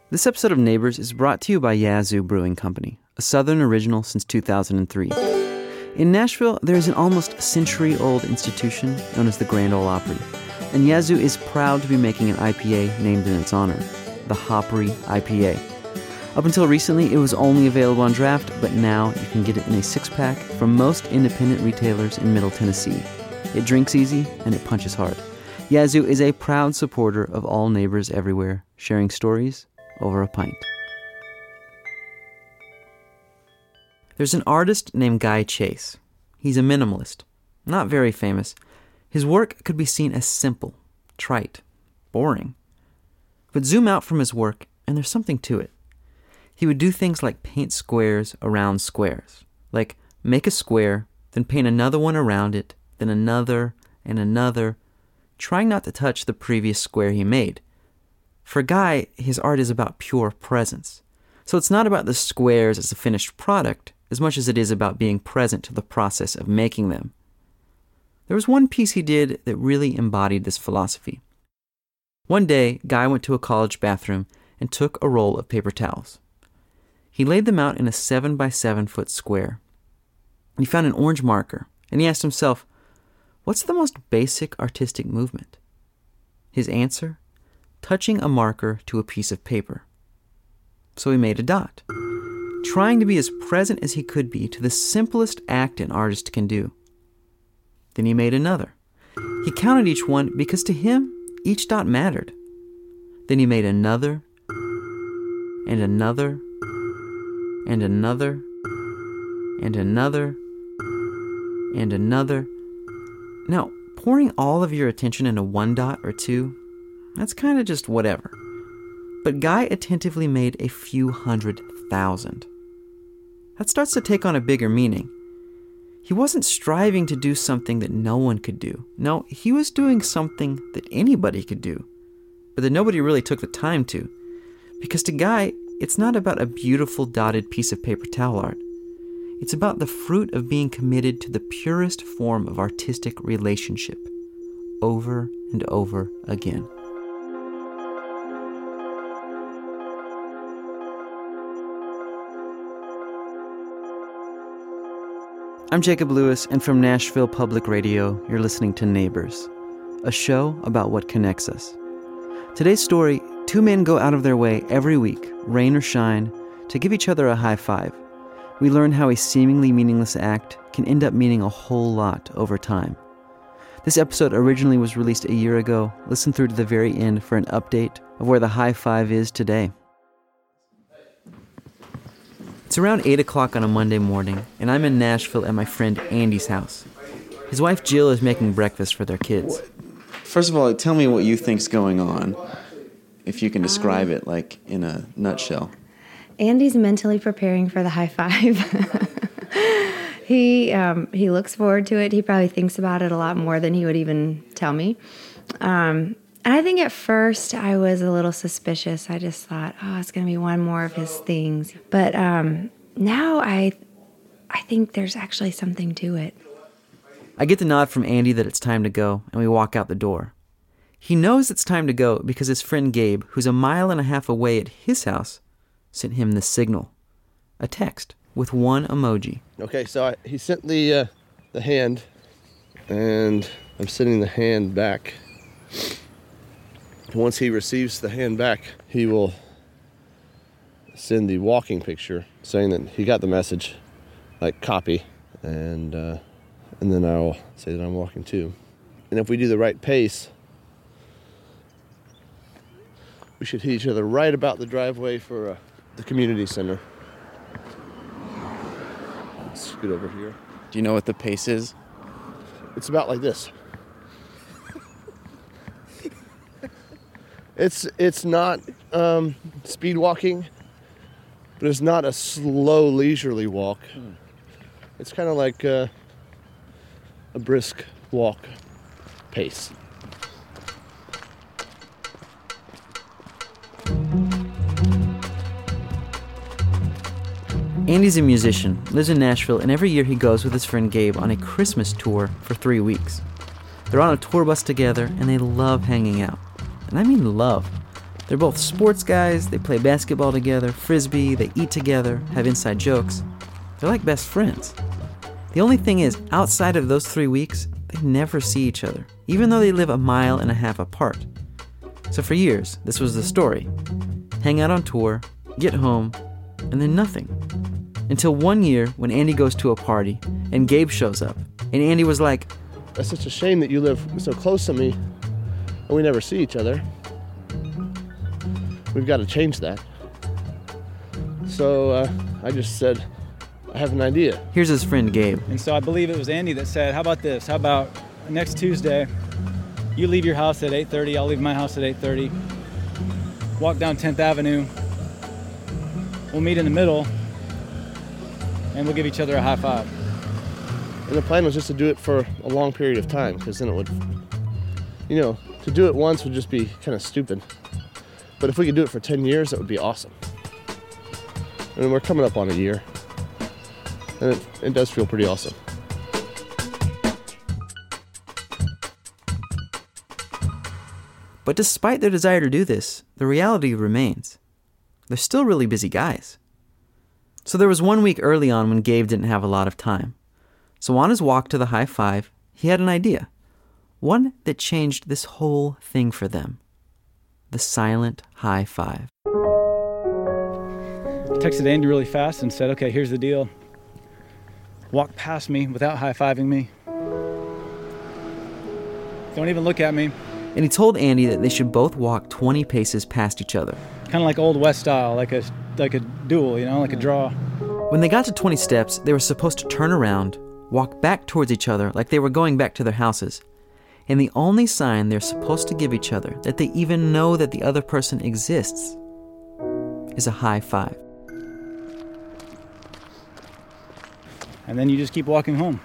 This episode of Neighbors is brought to you by Yazoo Brewing Company, a Southern original since 2003. In Nashville, there is an almost century-old institution known as the Grand Ole Opry, and Yazoo is proud to be making an IPA named in its honor, the Hopry IPA. Up until recently, it was only available on draft, but now you can get it in a six-pack from most independent retailers in Middle Tennessee. It drinks easy, and it punches hard. Yazoo is a proud supporter of all neighbors everywhere, sharing stories over a pint. There's an artist named Guy Chase. He's a minimalist, not very famous. His work could be seen as simple, trite, boring. But zoom out from his work, and there's something to it. He would do things like paint squares around squares, like make a square, then paint another one around it, then another and another, trying not to touch the previous square he made. For Guy, his art is about pure presence. So it's not about the squares as a finished product, as much as it is about being present to the process of making them. There was one piece he did that really embodied this philosophy. One day, Guy went to a college bathroom and took a roll of paper towels. He laid them out in a 7 by 7 foot square. He found an orange marker, and he asked himself, what's the most basic artistic movement? His answer? Touching a marker to a piece of paper. So he made a dot, trying to be as present as he could be to the simplest act an artist can do. Then he made another. He counted each one because to him, each dot mattered. Then he made another, and another, and another, and another, and another. Now, pouring all of your attention into one dot or two, that's kind of just whatever. But Guy attentively made a few 100,000. That starts to take on a bigger meaning. He wasn't striving to do something that no one could do. No, he was doing something that anybody could do, but that nobody really took the time to. Because to Guy, it's not about a beautiful dotted piece of paper towel art. It's about the fruit of being committed to the purest form of artistic relationship, over and over again. I'm Jacob Lewis, and from Nashville Public Radio, you're listening to Neighbors, a show about what connects us. Today's story, two men go out of their way every week, rain or shine, to give each other a high five. We learn how a seemingly meaningless act can end up meaning a whole lot over time. This episode originally was released a year ago. Listen through to the very end for an update of where the high five is today. It's around 8 o'clock on a Monday morning, and I'm in Nashville at my friend Andy's house. His wife Jill is making breakfast for their kids. First of all, tell me what you think's going on, if you can describe it, like, in a nutshell. Andy's mentally preparing for the high five. He looks forward to it. He probably thinks about it a lot more than he would even tell me. And I think at first I was a little suspicious. I just thought, it's going to be one more of his things. But now I think there's actually something to it. I get the nod from Andy that it's time to go, and we walk out the door. He knows it's time to go because his friend Gabe, who's a mile and a half away at his house, sent him the signal. A text with one emoji. Okay, so he sent the hand, and I'm sending the hand back. Once he receives the hand back, he will send the walking picture saying that he got the message, like copy, and then I'll say that I'm walking too. And if we do the right pace, we should hit each other right about the driveway for the community center. Let's scoot over here. Do you know what the pace is? It's about like this. It's not speed walking, but it's not a slow, leisurely walk. It's kind of like a brisk walk pace. Andy's a musician, lives in Nashville, and every year he goes with his friend Gabe on a Christmas tour for 3 weeks. They're on a tour bus together, and they love hanging out. And I mean love. They're both sports guys, they play basketball together, frisbee, they eat together, have inside jokes. They're like best friends. The only thing is, outside of those 3 weeks, they never see each other, even though they live 1.5 miles apart. So for years, this was the story. Hang out on tour, get home, and then nothing. Until one year when Andy goes to a party and Gabe shows up. And Andy was like, "That's such a shame that you live so close to me and we never see each other. We've got to change that." So I just said, "I have an idea." Here's his friend Gabe. And so I believe it was Andy that said, how about this? How about next Tuesday, you leave your house at 8:30, I'll leave my house at 8:30. Walk down 10th Avenue. We'll meet in the middle, and we'll give each other a high five. And the plan was just to do it for a long period of time, because then it would, to do it once would just be kind of stupid. But if we could do it for 10 years, that would be awesome. And we're coming up on a year. And it does feel pretty awesome. But despite their desire to do this, the reality remains. They're still really busy guys. So there was 1 week early on when Gabe didn't have a lot of time. So on his walk to the high five, he had an idea. One that changed this whole thing for them. The silent high five. I texted Andy really fast and said, okay, here's the deal. Walk past me without high-fiving me. Don't even look at me. And he told Andy that they should both walk 20 paces past each other. Kind of like Old West style, like a duel, like a draw. When they got to 20 steps, they were supposed to turn around, walk back towards each other like they were going back to their houses. And the only sign they're supposed to give each other, that they even know that the other person exists, is a high five. And then you just keep walking home.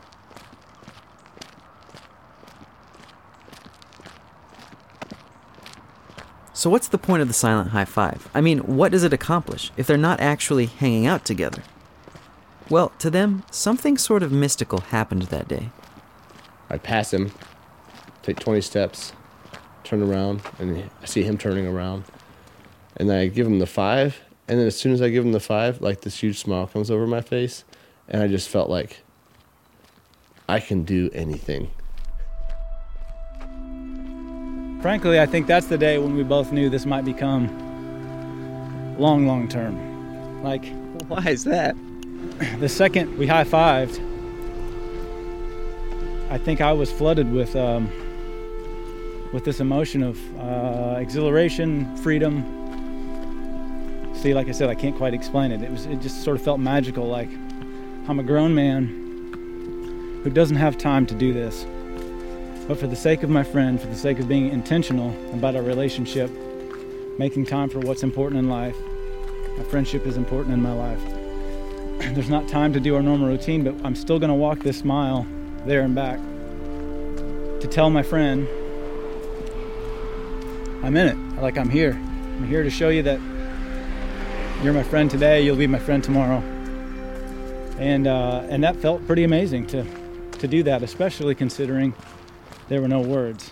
So what's the point of the silent high five? I mean, what does it accomplish if they're not actually hanging out together? Well, to them, something sort of mystical happened that day. I'd pass him, take 20 steps, turn around, and I see him turning around. And then I give him the five, and then as soon as I give him the five, like this huge smile comes over my face, and I just felt like I can do anything. Frankly, I think that's the day when we both knew this might become long term. Like, Why is that? the second we high-fived, I think I was flooded with this emotion of exhilaration, freedom. See, like I said, I can't quite explain it. It just sort of felt magical, like I'm a grown man who doesn't have time to do this. But for the sake of my friend, for the sake of being intentional about our relationship, making time for what's important in life, my friendship is important in my life. There's not time to do our normal routine, but I'm still gonna walk this mile there and back to tell my friend I'm in it, like I'm here. I'm here to show you that you're my friend today, you'll be my friend tomorrow. And that felt pretty amazing to do that, especially considering there were no words.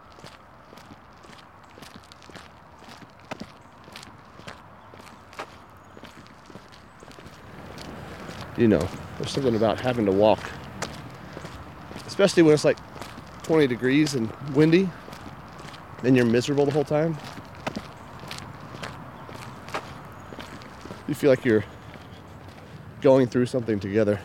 There's something about having to walk, especially when it's like 20 degrees and windy, and you're miserable the whole time. You feel like you're going through something together.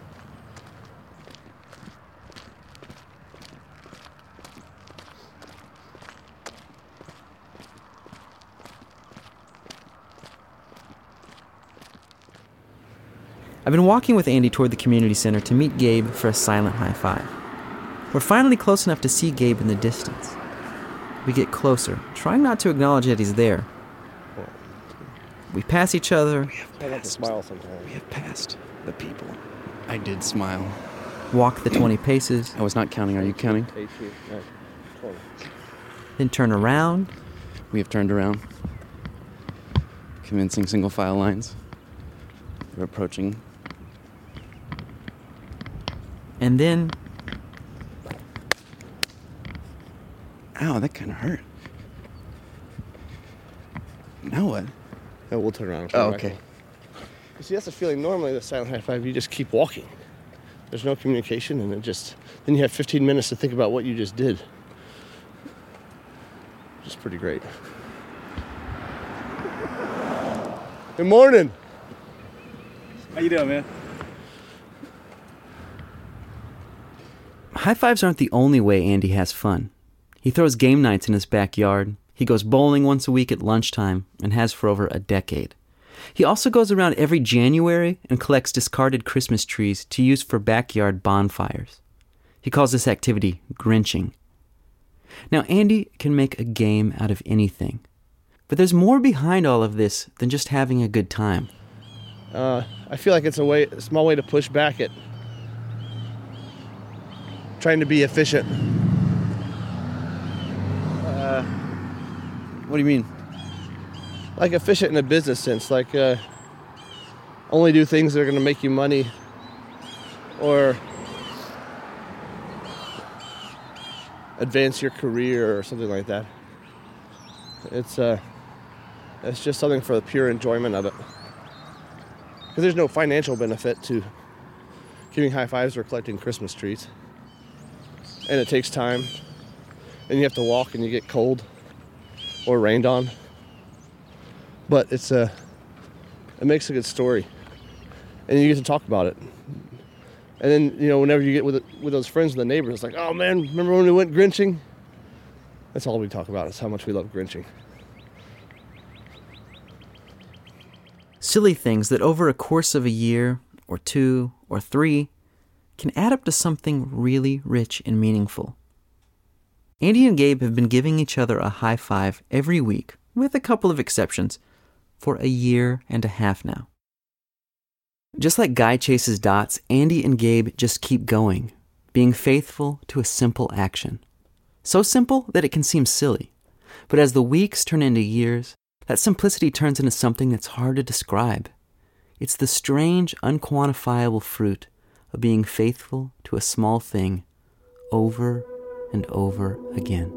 I've been walking with Andy toward the community center to meet Gabe for a silent high five. We're finally close enough to see Gabe in the distance. We get closer, trying not to acknowledge that he's there. We pass each other, I like to smile sometimes. We have passed the people. I did smile. walk the 20 paces, I was not counting. Are you counting? 18, 19, 20. then turn around, We have turned around. Commencing single file lines. We're approaching. and then Ow, that kind of hurt. Now what? No, we'll turn around. And Oh, come back. okay. You see, that's the feeling. Normally, the silent high five, you just keep walking. There's no communication, and then you have 15 minutes to think about what you just did. Which is pretty great. Good morning. How you doing, man? High fives aren't the only way Andy has fun. He throws game nights in his backyard. He goes bowling once a week at lunchtime and has for over a decade. He also goes around every January and collects discarded Christmas trees to use for backyard bonfires. He calls this activity Grinching. Now, Andy can make a game out of anything. But there's more behind all of this than just having a good time. I feel like it's a small way to push back at trying to be efficient. What do you mean? Like efficient in a business sense, like only do things that are going to make you money, or advance your career or something like that. It's just something for the pure enjoyment of it. Because there's no financial benefit to giving high fives or collecting Christmas trees. And it takes time. And you have to walk and you get cold or rained on. But it makes a good story. And you get to talk about it. And then, whenever you get with those friends and the neighbors, it's like, oh man, remember when we went Grinching? That's all we talk about, is how much we love Grinching. Silly things that over a course of a year, or 2, or 3, can add up to something really rich and meaningful. Andy and Gabe have been giving each other a high five every week, with a couple of exceptions, for a year and a half now. Just like Guy chases dots, Andy and Gabe just keep going, being faithful to a simple action. So simple that it can seem silly. But as the weeks turn into years, that simplicity turns into something that's hard to describe. It's the strange, unquantifiable fruit of being faithful to a small thing over and over again.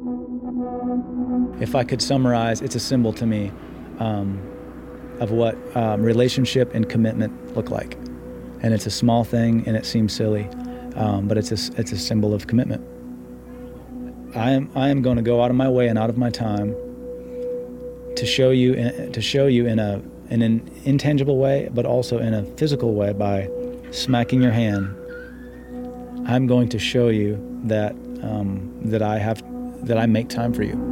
If I could summarize, it's a symbol to me of what relationship and commitment look like. And it's a small thing and it seems silly, but it's a symbol of commitment. I am going to go out of my way and out of my time to show you in an intangible way, but also in a physical way by smacking your hand. I'm going to show you that I make time for you.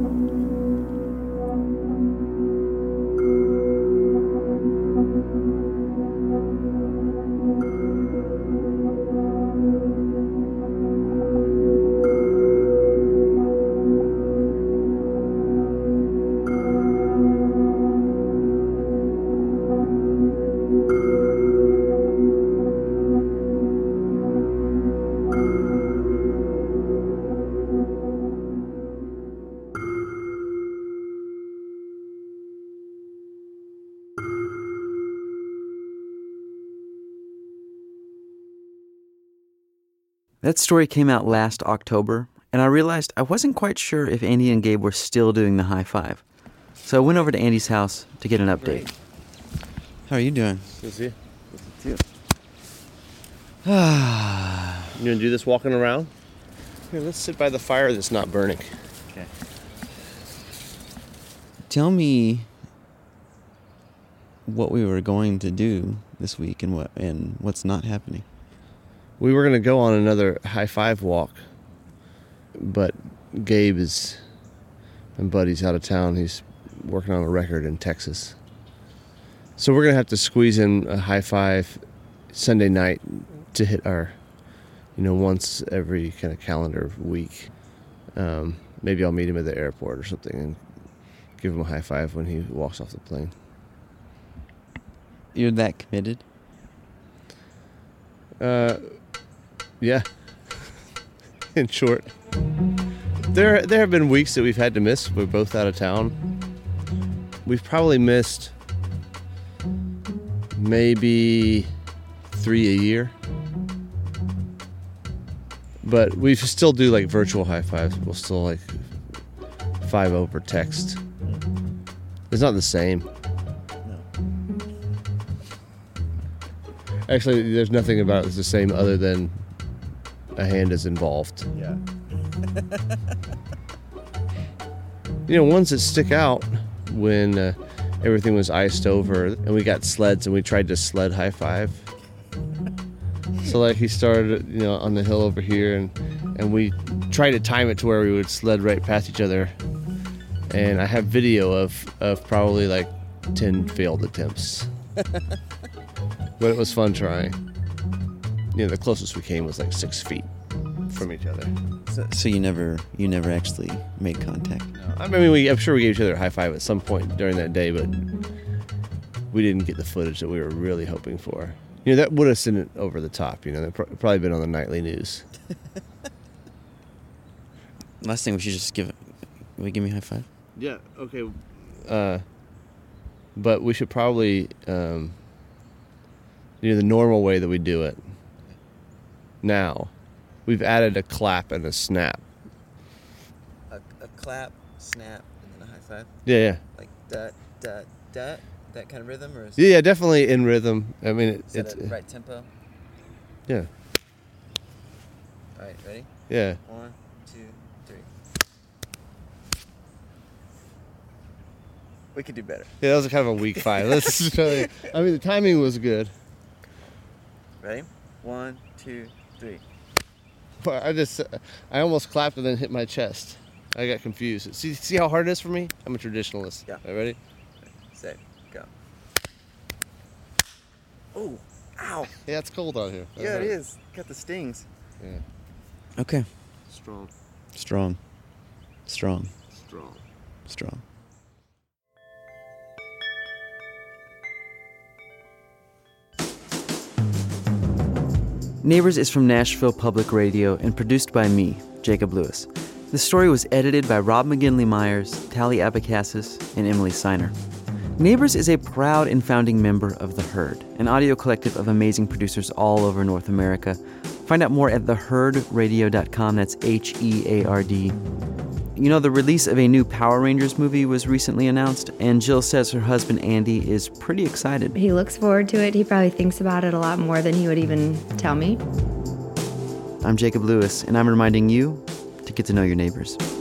That story came out last October, and I realized I wasn't quite sure if Andy and Gabe were still doing the high five. So I went over to Andy's house to get an update. How are you doing? Good to see you. Good to see you. You gonna do this walking around? Here, let's sit by the fire that's not burning. Okay. Tell me what we were going to do this week and what's not happening. We were gonna go on another high five walk, but Gabe and Buddy's out of town. He's working on a record in Texas. So we're gonna have to squeeze in a high five Sunday night to hit our, once every kind of calendar week. Maybe I'll meet him at the airport or something and give him a high five when he walks off the plane. You're that committed? Yeah. In short. There have been weeks that we've had to miss. We're both out of town. We've probably missed maybe 3 a year. But we still do like virtual high fives. We'll still like 5 over text. It's not the same. No. Actually, there's nothing about it that's the same other than a hand is involved. Yeah. Ones that stick out when everything was iced over and we got sleds and we tried to sled high five. So like he started, on the hill over here and we tried to time it to where we would sled right past each other. And I have video of probably like 10 failed attempts. But it was fun trying. The closest we came was like 6 feet from each other. So you never actually made contact? I mean, I'm sure we gave each other a high five at some point during that day, but we didn't get the footage that we were really hoping for. That would have sent it over the top. That probably been on the nightly news. Last thing, we should just give me a high five? Yeah, okay. But we should probably, the normal way that we do it. Now, we've added a clap and a snap. A clap, snap, and then a high five? Yeah. Like da, da, da, that kind of rhythm? Or is Yeah, definitely in rhythm. I mean, is that a right tempo? Yeah. All right, ready? Yeah. 1, 2, 3. We could do better. Yeah, that was kind of a weak five. Let's try. I mean, the timing was good. Ready? 1, 2, 3. But I almost clapped and then hit my chest. I got confused. See how hard it is for me? I'm a traditionalist. Yeah. All right, ready? Set, go. Oh, ow. Yeah, it's cold out here. Yeah, it is. Got the stings. Yeah. Okay. Strong. Strong. Strong. Strong. Strong. Neighbors is from Nashville Public Radio and produced by me, Jacob Lewis. The story was edited by Rob McGinley-Myers, Tally Abacassis, and Emily Seiner. Neighbors is a proud and founding member of The Herd, an audio collective of amazing producers all over North America. Find out more at theherdradio.com. That's HEARD. The release of a new Power Rangers movie was recently announced, and Jill says her husband Andy is pretty excited. He looks forward to it. He probably thinks about it a lot more than he would even tell me. I'm Jacob Lewis, and I'm reminding you to get to know your neighbors.